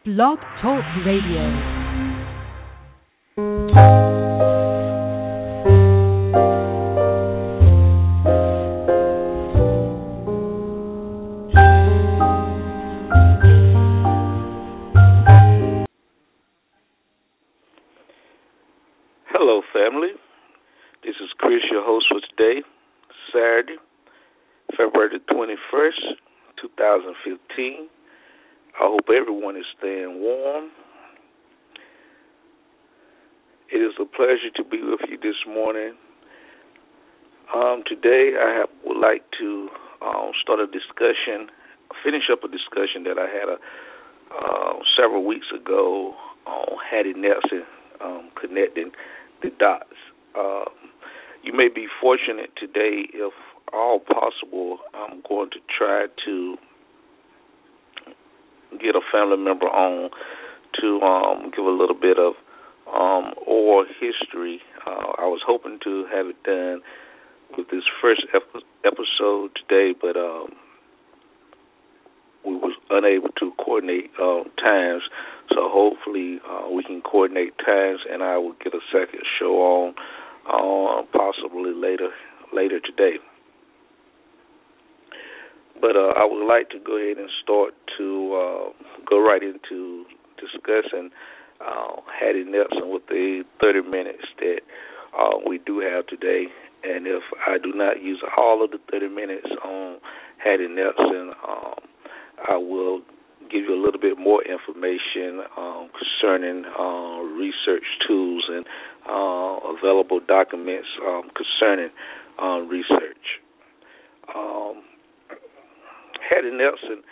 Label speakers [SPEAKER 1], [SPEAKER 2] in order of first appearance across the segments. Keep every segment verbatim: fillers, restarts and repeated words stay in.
[SPEAKER 1] Blog Talk Radio.
[SPEAKER 2] Hello, family. This is Chris, your host for today, Saturday, February the twenty-first, twenty fifteen. I hope everyone is staying warm. It is a pleasure to be with you this morning. Um, today, I have, would like to um, start a discussion, finish up a discussion that I had a, uh, several weeks ago on Hattie Nelson, um, connecting the dots. Um, you may be fortunate today, if all possible, I'm going to try to get a family member on to um, give a little bit of um, oral history. Uh, I was hoping to have it done with this first ep- episode today, but um, we was unable to coordinate uh, times. So hopefully uh, we can coordinate times, and I will get a second show on uh, possibly later later today. But uh, I would like to go ahead and start to uh, go right into discussing uh, Hattie Nelson with the thirty minutes that uh, we do have today. And if I do not use all of the thirty minutes on Hattie Nelson, um, I will give you a little bit more information um, concerning uh, research tools and uh, available documents um, concerning uh, research. Um, Hattie Nelson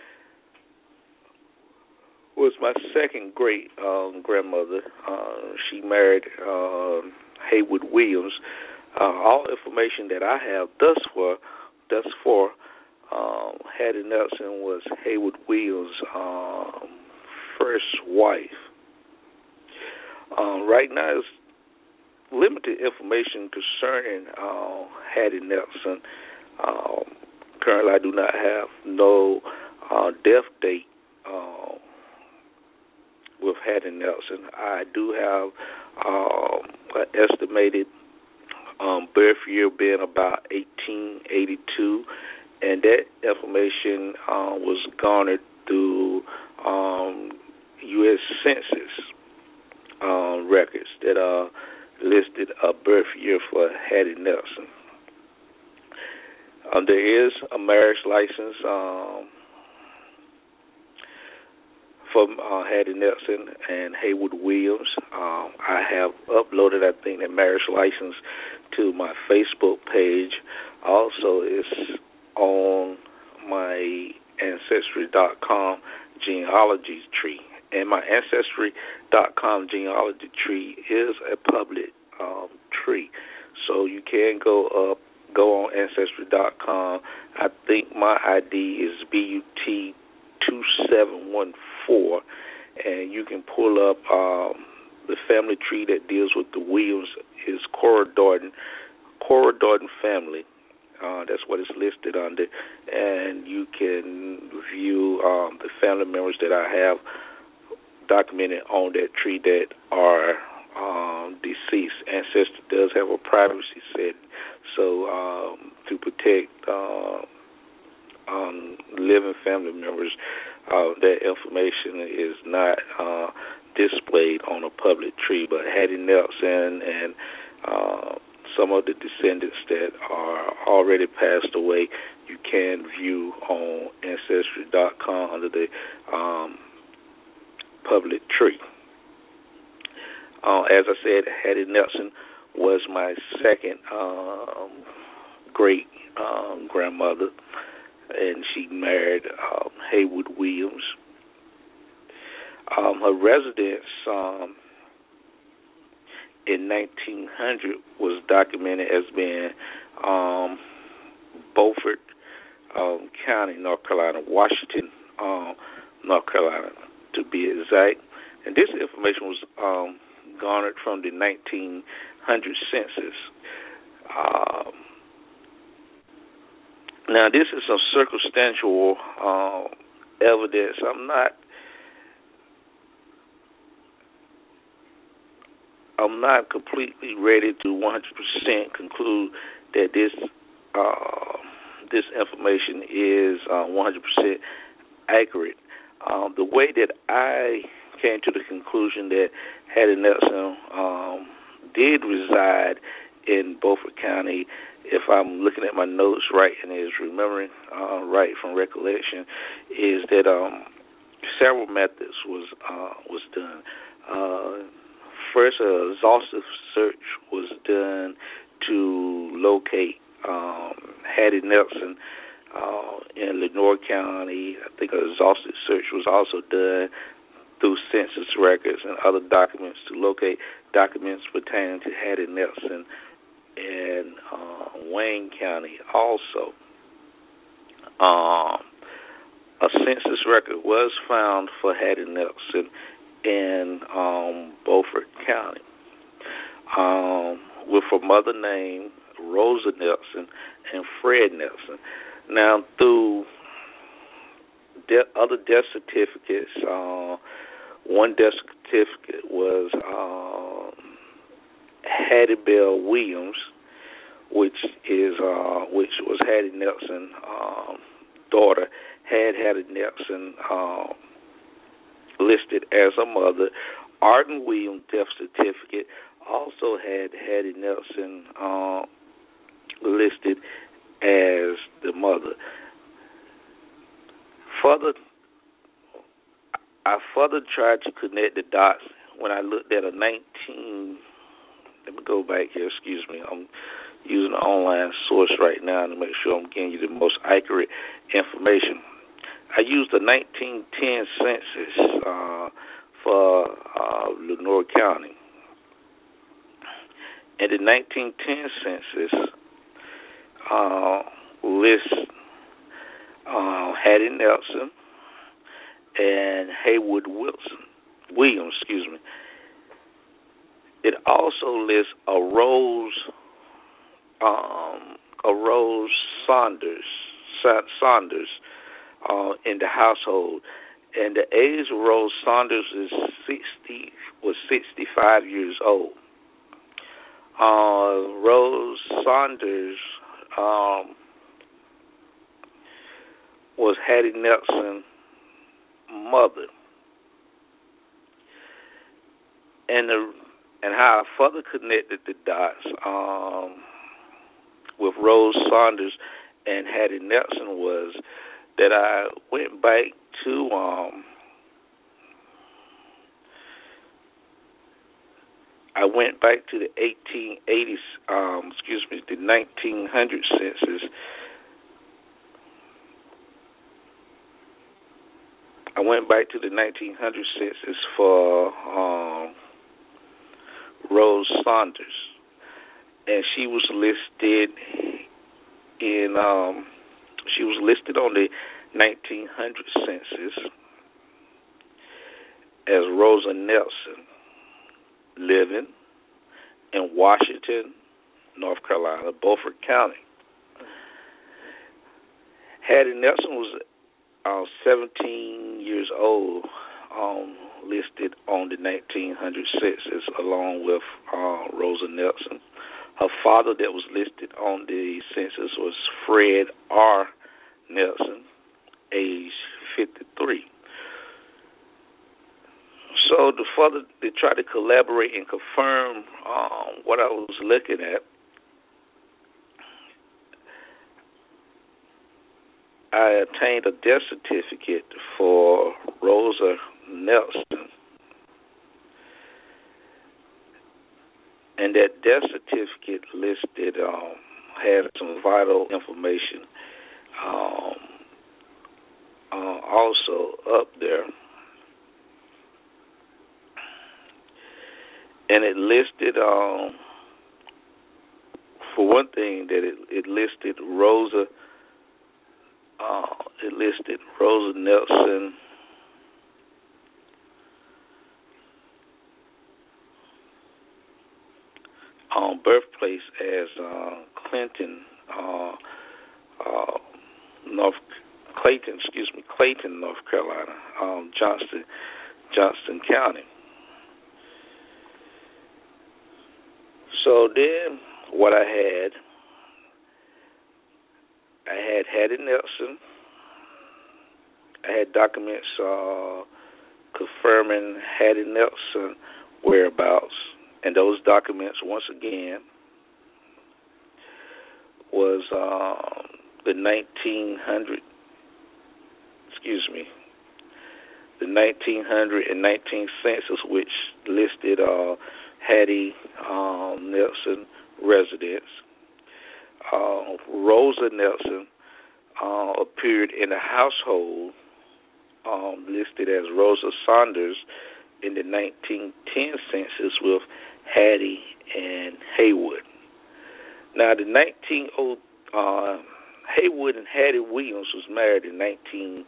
[SPEAKER 2] was my second great um, grandmother. Uh, she married uh, Haywood Williams. Uh, all information that I have thus far, thus far, um, Hattie Nelson was Haywood Williams' um, first wife. Um, right now, it's limited information concerning uh, Hattie Nelson. Um, currently, I do not have no uh, death date uh, with Hattie Nelson. I do have um, an estimated um, birth year being about eighteen eighty-two, and that information uh, was garnered through um, U S Census uh, records that uh, listed a birth year for Hattie Nelson. Um, there is a marriage license um, from uh, Hattie Nelson and Haywood Williams. Um, I have uploaded, I think, that marriage license to my Facebook page. Also, it's on my Ancestry dot com genealogy tree. And my Ancestry dot com genealogy tree is a public um, tree. So you can go up, go on Ancestry dot com. I think my I D is B U T two seven one four, and you can pull up um, the family tree that deals with the Williams is Cora Darden, Cora Darden family. Uh, that's what it's listed under, and you can view um, the family members that I have documented on that tree that are um, deceased. Ancestry does have a privacy setting, so um, to protect uh, um, living family members, uh, that information is not uh, displayed on a public tree. But Hattie Nelson and uh, some of the descendants that are already passed away, you can view on Ancestry dot com under the um, public tree. Uh, as I said, Hattie Nelson was my second um, great um, grandmother, and she married um, Haywood Williams. Um, her residence um, in nineteen hundred was documented as being um, Beaufort um, County, North Carolina, Washington, um, North Carolina, to be exact. And this information was um, garnered from the nineteen hundred census. Um, now, this is some circumstantial uh, evidence. I'm not I'm not completely ready to one hundred percent conclude that this uh, this information is uh, one hundred percent accurate. Um, the way that I came to the conclusion that Hattie Nelson um, did reside in Beaufort County, if I'm looking at my notes right and is remembering uh, right from recollection, is that um, several methods was uh, was done. Uh, first, an exhaustive search was done to locate um, Hattie Nelson uh, in Lenoir County. I think an exhaustive search was also done through census records and other documents to locate documents pertaining to Hattie Nelson in uh, Wayne County also. Um, a census record was found for Hattie Nelson in um, Beaufort County um, with a mother named Rosa Nelson and Fred Nelson. Now, through de- other death certificates, uh, one death certificate was um, Hattie Bell Williams, which is uh, which was Hattie Nelson' um, daughter, had Hattie Nelson uh, listed as a mother. Arden Williams' death certificate also had Hattie Nelson uh, listed as the mother. Further, I further tried to connect the dots when I looked at a nineteen. Let me go back here. Excuse me. I'm using an online source right now to make sure I'm getting you the most accurate information. I used the nineteen ten census uh, for uh, Lenoir County. And the nineteen ten census uh, lists uh, Hattie Nelson and Haywood Wilson Williams. Excuse me. It also lists a Rose, um, a Rose Saunders, Saunders uh, in the household, and the age of Rose Saunders is sixty was sixty-five years old. Uh, Rose Saunders um, was Hattie Nelson's mother, and the And how I further connected the dots um, with Rose Saunders and Hattie Nelson was that I went back to um, I went back to the eighteen eighties, um, excuse me, the nineteen hundred census. I went back to the nineteen hundred census for um, Rose Saunders, and she was listed in um, she was listed on the nineteen hundred census as Rosa Nelson, living in Washington, North Carolina, Beaufort County. Hattie Nelson was uh, seventeen years old, um, listed on the nineteen hundred census, along with uh, Rosa Nelson. Her father that was listed on the census was Fred R. Nelson, age fifty-three. So to further to try to collaborate and confirm um, what I was looking at, I obtained a death certificate for Rosa Nelson, and that death certificate listed um, had some vital information um, uh, also up there. And it listed, um, for one thing, that it, it listed Rosa, uh, it listed Rosa Nelson um, birthplace as uh, Clinton, uh, uh, North Clayton, excuse me, Clayton, North Carolina, um, Johnston, Johnston County. So then, what I had, I had Hattie Nelson. I had documents uh, confirming Hattie Nelson whereabouts, and those documents, once again, was um, the nineteen hundred. Excuse me, the nineteen hundred and nineteen census, which listed uh, Hattie um, Nelson residence. Uh, Rosa Nelson uh, appeared in the household um, listed as Rosa Saunders in the nineteen ten census with Hattie and Haywood. Now, the nineteen oh uh, Haywood and Hattie Williams was married in nineteen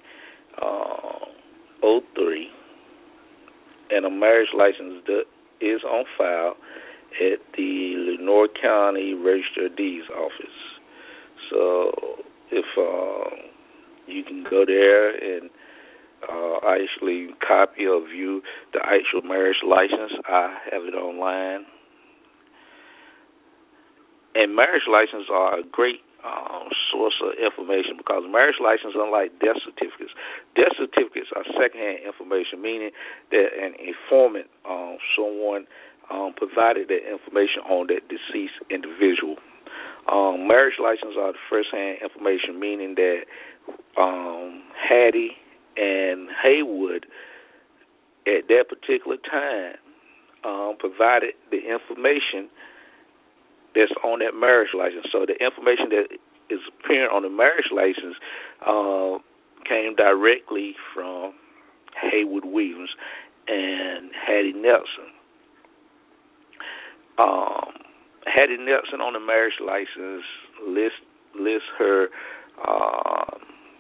[SPEAKER 2] oh three, and a marriage license is on file at the Lenoir County Register of Deeds office. So if uh, you can go there and uh, actually copy or view the actual marriage license, I have it online. And marriage licenses are a great um, source of information because marriage licenses, unlike death certificates, death certificates are secondhand information, meaning that an informant, um, someone um, provided that information on that deceased individual. Um, marriage licenses are the first-hand information, meaning that um, Hattie and Haywood at that particular time um, provided the information that's on that marriage license. So the information that is appearing on the marriage license uh, came directly from Haywood Williams and Hattie Nelson. Um, Hattie Nelson on the marriage license list lists her uh,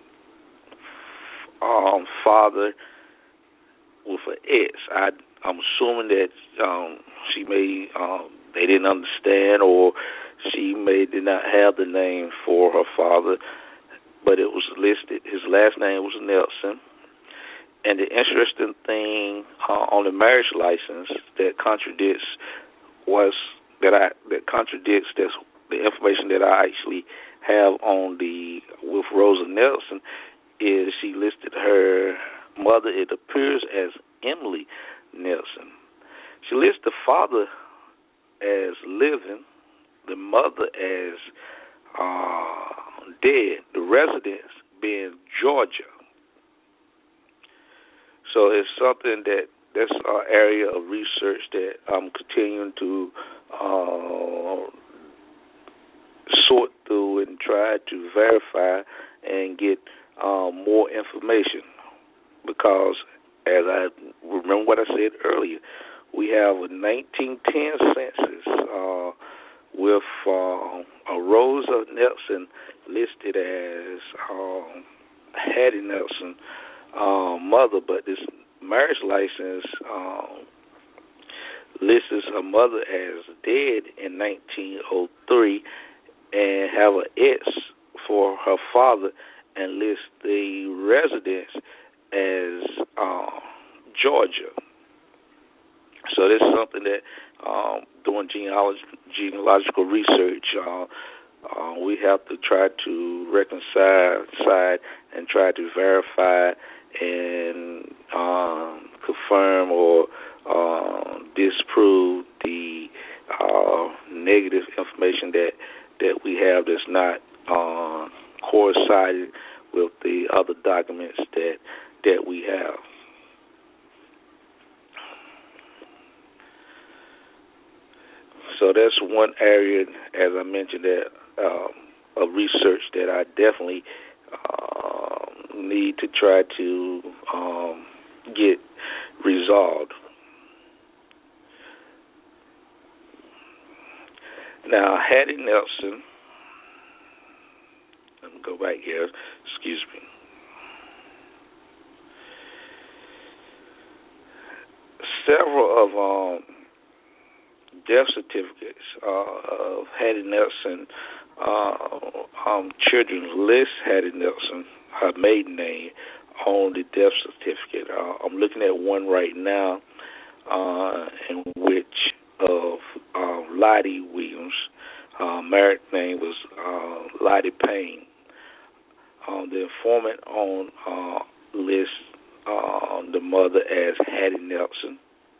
[SPEAKER 2] um, father with an S. I, I'm assuming that um, she may um, they didn't understand, or she may did not have the name for her father, but it was listed. His last name was Nelson. And the interesting thing uh, on the marriage license that contradicts was that I that contradicts this, the information that I actually have on the with Rosa Nelson is she listed her mother. It appears as Emily Nelson. She lists the father as living, the mother as uh, dead, the residence being Georgia. So it's something that that's an area of research that I'm continuing to uh, sort through and try to verify and get um, more information. Because, as I remember what I said earlier, we have a nineteen ten census uh, with uh, a Rosa Nelson listed as um, Hattie Nelson uh, mother, but this marriage license um, lists her mother as dead in nineteen oh three and have an S for her father and lists the residence as uh, Georgia. So this is something that um, doing genealogy, genealogical research, uh, uh, we have to try to reconcile side and try to verify and um, confirm or uh, disprove the uh, negative information that that we have that's not uh, coincided with the other documents that that we have. So that's one area, as I mentioned, that um, of research that I definitely uh, need to try to um, get resolved. Now, Hattie Nelson, let me go back here, excuse me. Several of um, death certificates uh, of Hattie Nelson, uh, um, children's list Hattie Nelson, her maiden name, on the death certificate. Uh, I'm looking at one right now uh, in which of uh, Lottie Williams. Uh, married name was uh, Lottie Payne. Um, the informant on uh, lists uh, the mother as Hattie Nelson.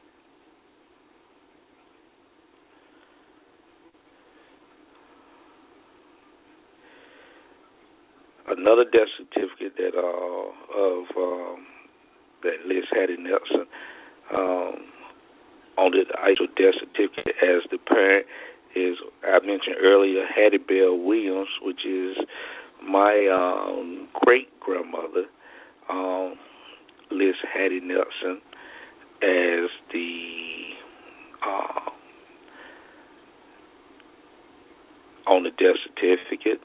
[SPEAKER 2] Another death certificate that uh, of um, that lists Hattie Nelson um, on the actual death certificate as the parent is, I mentioned earlier, Hattie Bell Williams, which is my um, great grandmother. Um, lists Hattie Nelson as the uh, on the death certificate.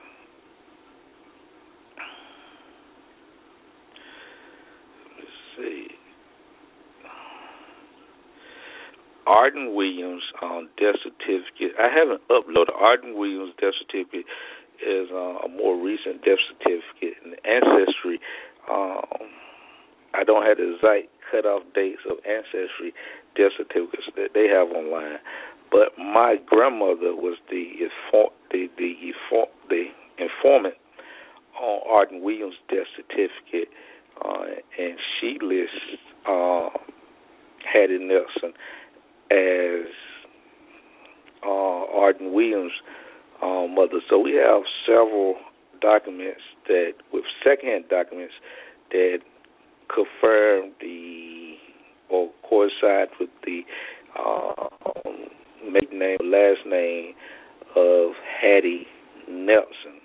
[SPEAKER 2] Arden Williams um, death certificate. I haven't uploaded. Arden Williams death certificate is uh, a more recent death certificate. And Ancestry, um, I don't have the exact cutoff dates of Ancestry death certificates that they have online. But my grandmother was the inform, the the, inform, the informant on Arden Williams death certificate, uh, and she lists uh, Hattie Nelson as uh, Arden Williams' uh, mother. So we have several documents that, with secondhand documents, that confirm the or coincide with the uh, maiden name, last name of Hattie Nelson.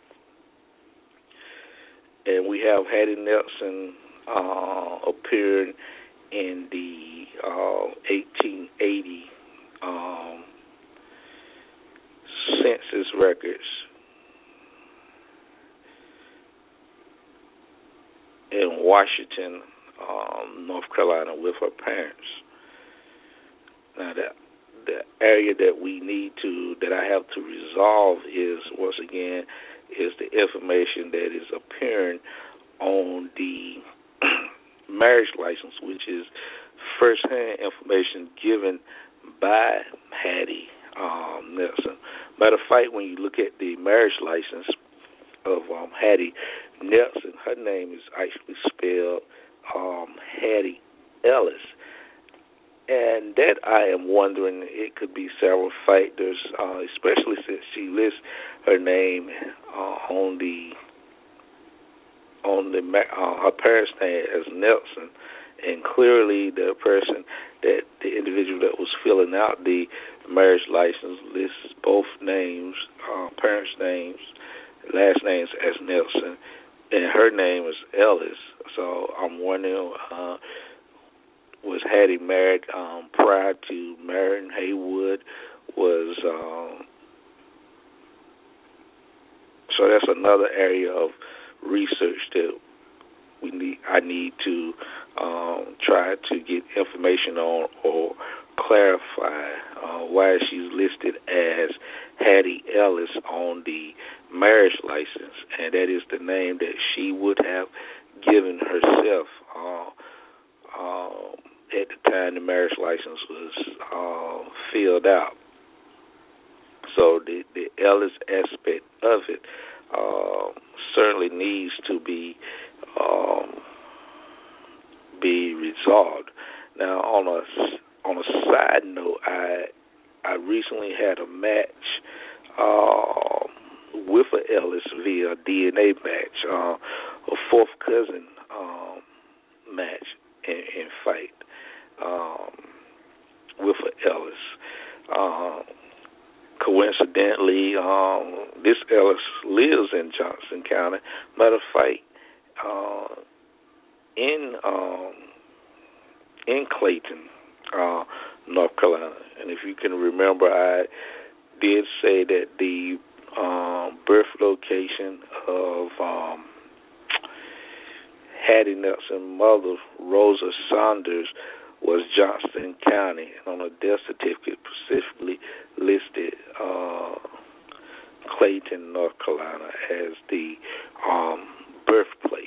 [SPEAKER 2] And we have Hattie Nelson uh, appearing in the uh, eighteen eighty um, census records in Washington, um, North Carolina, with her parents. Now, that the area that we need to, that I have to resolve is, once again, is the information that is appearing on the marriage license, which is first-hand information given by Hattie um, Nelson. Matter of fact, when you look at the marriage license of um, Hattie Nelson, her name is actually spelled um, Hattie Ellis. And that, I am wondering, it could be several factors, uh, especially since she lists her name uh, on the on the uh, her parents' name as Nelson, and clearly the person that the individual that was filling out the marriage license lists both names, uh, parents' names, last names as Nelson, and her name is Ellis. So I'm wondering, uh, was Hattie married um, prior to marrying Haywood? Was um, so that's another area of research that we need. I need to um, try to get information on or clarify uh, why she's listed as Hattie Ellis on the marriage license, and that is the name that she would have given herself uh, uh, at the time the marriage license was uh, filled out. So the, the Ellis aspect of it uh, certainly needs to be um, be resolved. Now, on a on a side note, I I recently had a match uh, with an Ellis via D N A match, uh, a fourth cousin um, match, in, in fact, um, with an Ellis. Uh, Coincidentally, um, this Ellis lives in Johnson County. Matter of fact, uh, in um, in Clayton, uh, North Carolina. And if you can remember, I did say that the um, birth location of um, Hattie Nelson's mother, Rosa Saunders, was Johnston County, and on a death certificate specifically listed uh, Clayton, North Carolina, as the um, birthplace.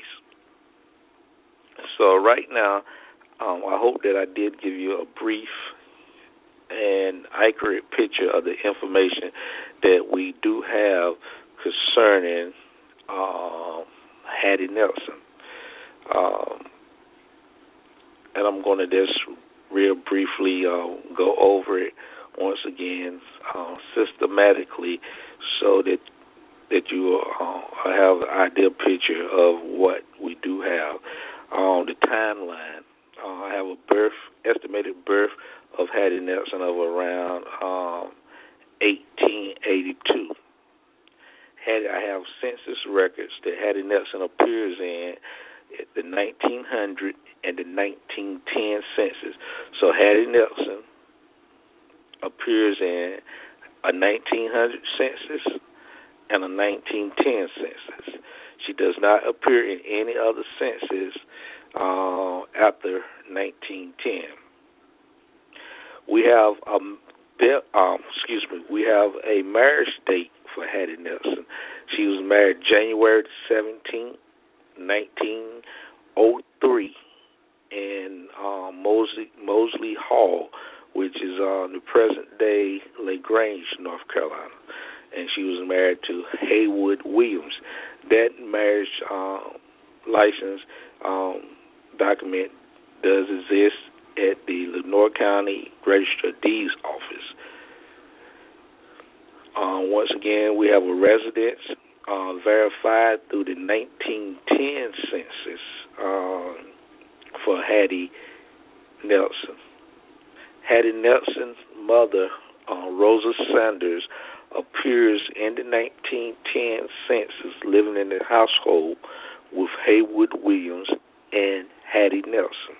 [SPEAKER 2] So right now, um, I hope that I did give you a brief and accurate picture of the information that we do have concerning um, Hattie Nelson. Um, and I'm going to just real briefly uh, go over it once again uh, systematically so that that you uh, have an ideal picture of what we do have. On the timeline, uh, I have a birth, estimated birth of Hattie Nelson of around um, eighteen eighty-two. Hattie, I have census records that Hattie Nelson appears in at the nineteen hundred and the nineteen ten census. So Hattie Nelson appears in a nineteen hundred census and a nineteen ten census. She does not appear in any other census uh, after nineteen ten. We have um, um, excuse me. We have a marriage date for Hattie Nelson. She was married January seventeenth, nineteen oh three, in um, Mosley Mosley Hall, which is uh, the present day LaGrange, North Carolina. And she was married to Haywood Williams. That marriage uh, license um, document does exist at the Lenoir County Register of Deeds office. Uh, once again, we have a residence uh, verified through the nineteen ten census uh, for Hattie Nelson. Hattie Nelson's mother, uh, Rosa Sanders, appears in the nineteen ten census living in the household with Haywood Williams and Hattie Nelson.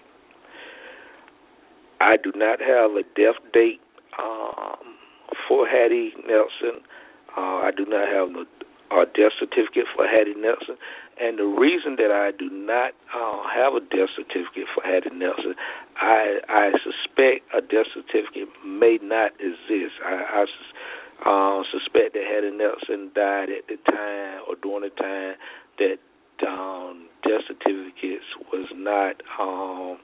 [SPEAKER 2] I do not have a death date um, for Hattie Nelson. Uh, I do not have a, a death certificate for Hattie Nelson. And the reason that I do not uh, have a death certificate for Hattie Nelson, I, I suspect a death certificate may not exist. I, I uh, suspect that Hattie Nelson died at the time or during the time that um, death certificates was not um,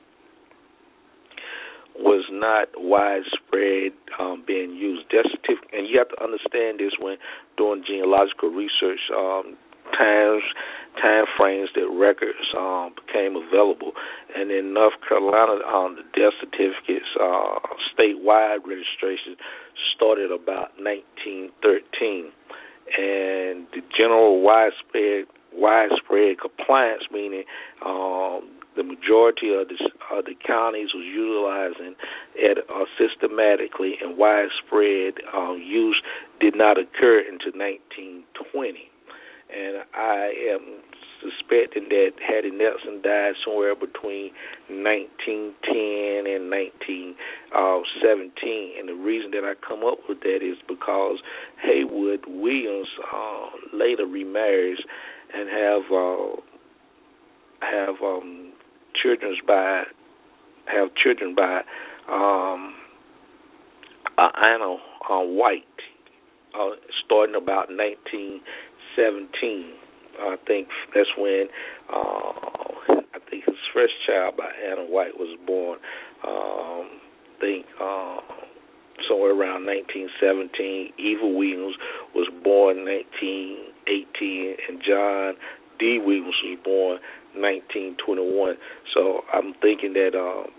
[SPEAKER 2] was not widespread um, being used. Death certificate, and you have to understand this when doing genealogical research. Um, times, time frames that records um, became available, and in North Carolina, um, the death certificates uh, statewide registration started about nineteen thirteen, and the general widespread widespread compliance, meaning um, the majority of the, of the counties was utilizing it uh, systematically, and widespread um, use did not occur until nineteen twenty. And I am suspecting that Hattie Nelson died somewhere between nineteen ten and nineteen seventeen. And the reason that I come up with that is because Haywood Williams uh, later remarries and have uh, have um, children by have children by um, uh, Anna uh, White, uh, starting about nineteen seventeen. I think that's when uh, I think his first child by Anna White was born. Um, I think uh, somewhere around nineteen seventeen. Eva Williams was born nineteen eighteen, and John D. Williams was born nineteen twenty-one. So I'm thinking that um,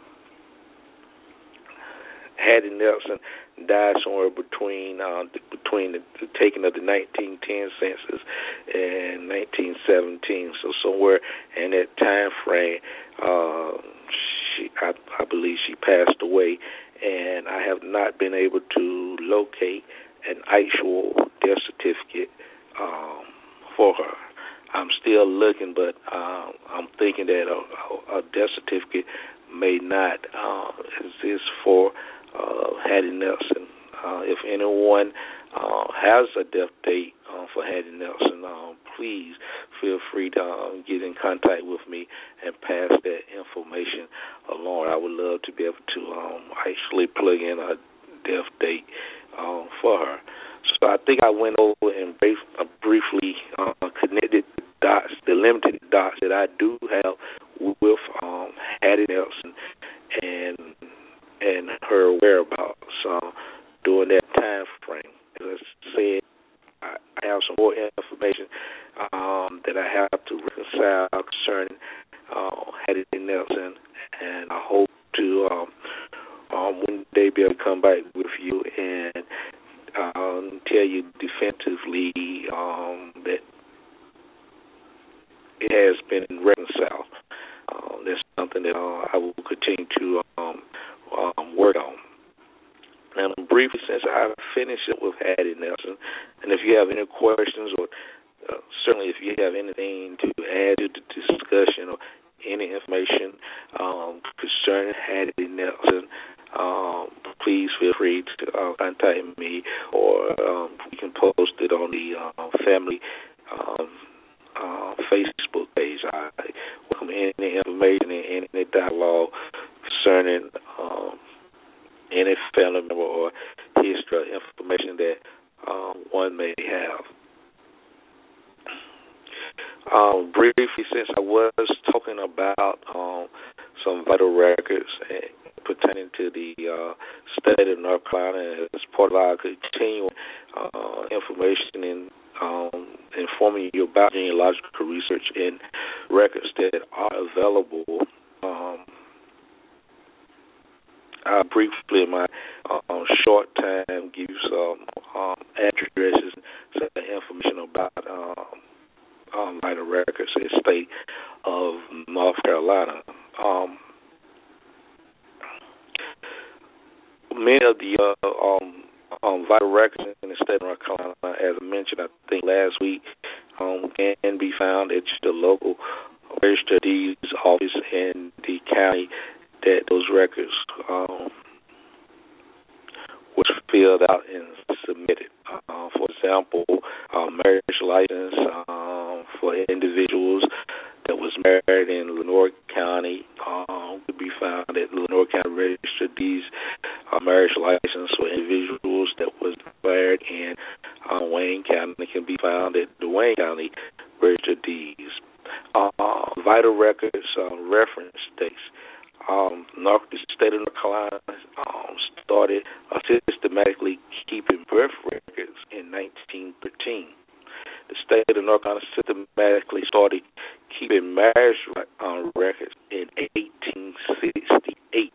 [SPEAKER 2] Hattie Nelson died somewhere between uh, between the, the taking of the nineteen ten census and nineteen seventeen. So somewhere in that time frame, uh, she I, I believe she passed away, and I have not been able to locate an actual death certificate um, for her. I'm still looking, but uh, I'm thinking that a, a death certificate may not uh, exist for Uh, Hattie Nelson. Uh, if anyone uh, has a death date uh, for Hattie Nelson, um, please feel free to uh, get in contact with me and pass that information along. I would love to be able to um, actually plug in a death date uh, for her. So I think I went over and brief, uh, briefly uh, connected the dots, the limited dots that I do have with um, Hattie Nelson and and her whereabouts. uh, during that time frame. As I said, I have some more information um, that I have to reconcile concerning uh, Hattie Nelson, and I hope to um, um, one day be able to come back with you and um, tell you definitively um, that it has been reconciled. Um, that's something that uh, I will continue to um, um, work on. Now, briefly, since I finished up with Hattie Nelson, and if you have any questions or uh, certainly if you have anything to add to the discussion or any information um, concerning Hattie Nelson, um, please feel free to uh, contact me, or um, you can post it on the uh, family um, uh, Facebook page. I welcome any information and any dialogue concerning um, any family member or history or information that um, one may have. Um, briefly, since I was talking about um, some vital records pertaining to the uh, state of North Carolina as part of our continuing uh, information in um, informing you about genealogical research and records that are available, um, I'll briefly, in my uh, short time, give you some um, addresses, some information about um, um, vital records in the state of North Carolina. Um, many of the uh, um, um, vital records in the state of North Carolina, as I mentioned, I think last week, um, can be found at the local register of deeds office in the county that those records um, was filled out and submitted. Uh, for example, uh, marriage license um, for individuals that was married in Lenoir County um, could be found at Lenoir County Register of Deeds. Uh, marriage license for individuals that was married in uh, Wayne County can be found at the Wayne County Register of Deeds. Uh, vital records uh, reference dates. Um, North, the state of North Carolina um, started uh, systematically keeping birth records in nineteen thirteen. The state of North Carolina systematically started keeping marriage uh, records in eighteen sixty-eight.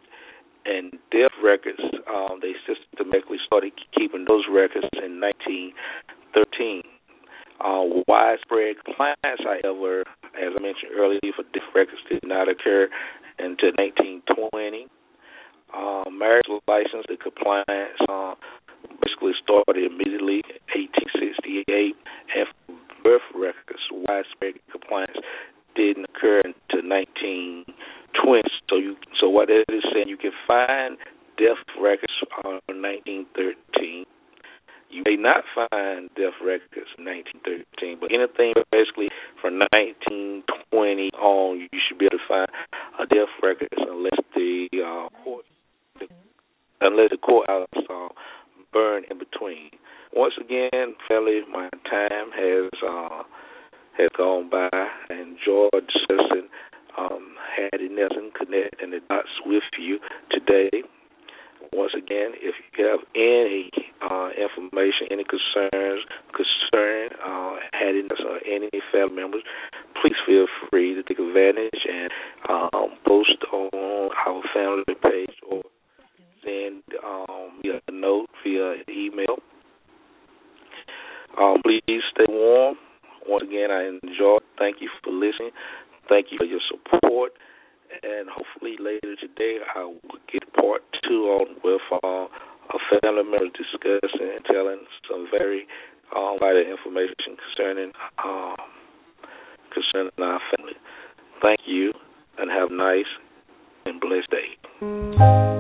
[SPEAKER 2] And death records, um, they systematically started keeping those records in nineteen thirteen. Uh, widespread compliance, however, as I mentioned earlier, for death records did not occur until nineteen twenty. Uh, marriage license, the compliance uh, basically started immediately in eighteen sixty-eight, and for birth records, widespread compliance didn't occur until nineteen twenty. So, you, so what that is saying, you can find death records on nineteen thirteen. You may not find death records in nineteen thirteen, but anything basically from nineteen twenty on, you should be able to find a death records unless the uh, court, the, unless the courthouse uh, burn in between. Once again, family, my time has uh, has gone by. I enjoyed discussing um, Hattie Nelson, connecting the dots with you today. Once again, if you have any uh, information, any concerns concerning uh, Hattie Nelson or any family members, please feel free to take advantage and um, post on our family page or send um, me a note via email. Um, please stay warm. Once again, I enjoyed. Thank you for listening. Thank you for your support. And hopefully later today I will get part two on with uh, a family member discussing and telling some very uh, vital information concerning um, concerning our family. Thank you, and have a nice and blessed day.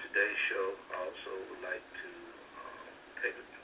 [SPEAKER 2] today's show, I also would like to um, take a